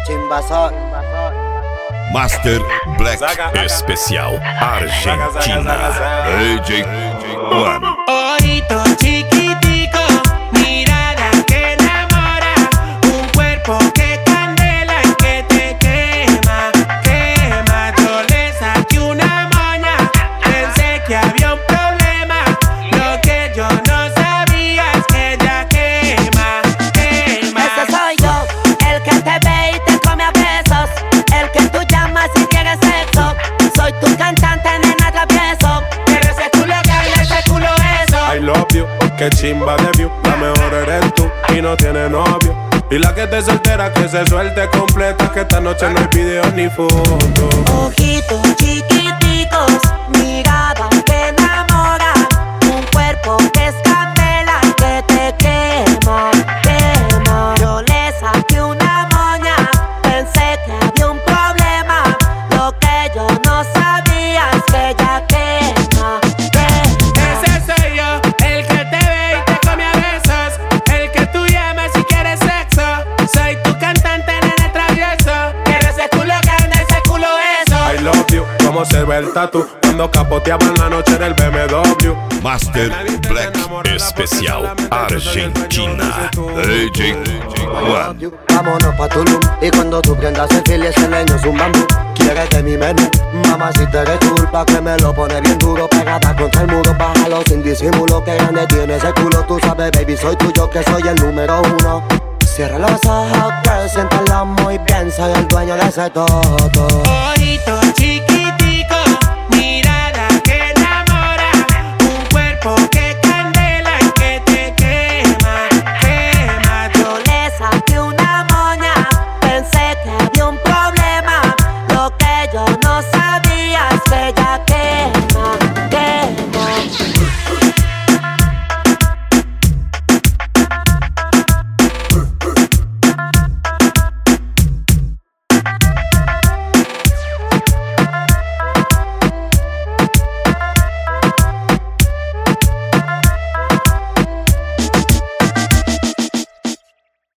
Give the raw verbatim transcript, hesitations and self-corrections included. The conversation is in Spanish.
chimba soy. Master Black Saca. Especial Argentina. A J One. Ojito chiquitico, mirada que enamora, un cuerpo que candela y que te quema, quema. Yo le saqué una moña, pensé que había un problema, lo que yo no sabía es que ella quema, quema. Ese soy yo, el que te ve y te come a besos, el que tú llamas si quieres sexo. Soy tu cantante, nena travieso, Pero ese culo cambia, ese culo eso. I love you, que chimba de view. La mejor eres tú y no tiene novio. Y la que te soltera que se suelte completa, que esta noche no hay video ni foto. ojitos chiquiticos, mirada que enamora, un cuerpo que es candela y que te quema, quema. Yo le saqué una moña, pensé que había un problema, lo que yo no sabía es que ella quema, quema. Ese soy yo, el que te ve y te come a besos, el que tú llamas si quieres sexo. Soy tu cantante, nene travieso, pero ese culo grande, ese culo eso. I love you, como se ve el tatu cuando capoteaban la noche en el B M W. Master Black Especial Argentina. A J One. Vámonos pa' Tulum. Y cuando tú prendas el fil, ese leño es un bambú. Quieres de mi menú, mamá, si te eres culpa que me lo pone bien duro. Pegada contra el muro, bájalo sin disimulo. Que grande tiene ese culo, tú sabes, baby, soy tuyo, que soy el número uno. Cierra los ojos, girl, siéntalo muy bien, soy el dueño de ese todo. Ojito